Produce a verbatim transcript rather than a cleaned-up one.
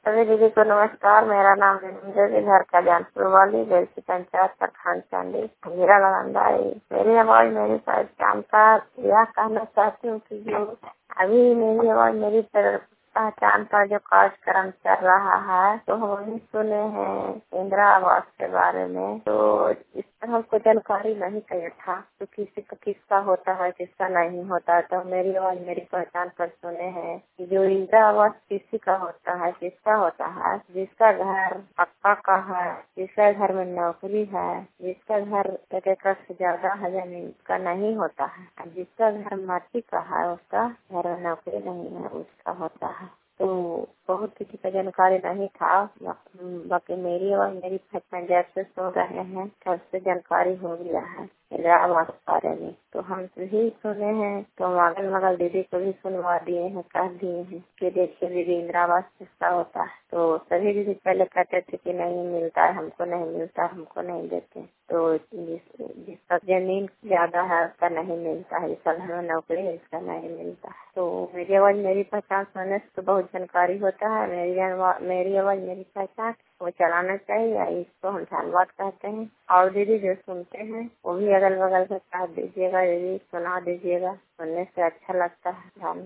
सभी दीदी को नमस्कार। मेरा नाम रविंद्र जी, घर का जानपुर वाली बेलसी पंचायत प्रखंड चांदी हीरा लगांदा है। मेरी आवाज मेरी पहचान का यह कहना चाहती हूँ कि जो अभी मेरी आवाज मेरी तरफ पहचान का जो कार्यक्रम चल रहा है तो हम वही सुने हैं इंदिरा आवास के बारे में। तो इस पर हमको जानकारी नहीं चाहिए था तो किसी का किसका होता है किसका नहीं होता है। तो मेरी आवाज मेरी पहचान पर सुने हैं कि जो इंदिरा आवास किसी का होता है किसका होता है, जिसका घर पक्का का है, जिसका घर में नौकरी है, जिसका घर एक एकड़ से ज्यादा है जमीन का नहीं होता है, जिसका घर माटी का है उसका घर में नौकरी नहीं है उसका होता है। तो बहुत किसी का जानकारी नहीं था, बाकी मेरी और मेरी पहचान जैसे सुन रहे हैं तब से जानकारी हो गया है इंदिरा आवास के बारे में। तो हम भी सुने हैं तो अगल बगल दीदी को भी सुनवा दिए हैं, कह दिए हैं कि देखिए दीदी इंदिरा आवास किसका होता है। तो सभी दीदी पहले कहते थे कि नहीं मिलता है, हमको नहीं मिलता, हमको नहीं देते। तो जिस जिसका जमीन ज्यादा है उसका नहीं मिलता है, जिसका घर में नौकरी है उसका नहीं मिलता है। तो मेरी आवाज मेरी पहचान सुनने से तो बहुत जानकारी होता है। मेरी मेरी आवाज मेरी पहचान वो चलाना चाहिए, इसको हम धन्यवाद कहते हैं। और दीदी जो सुनते हैं वो भी अगल बगल से कह दीजिएगा, दीदी सुना दीजिएगा, सुनने से अच्छा लगता है।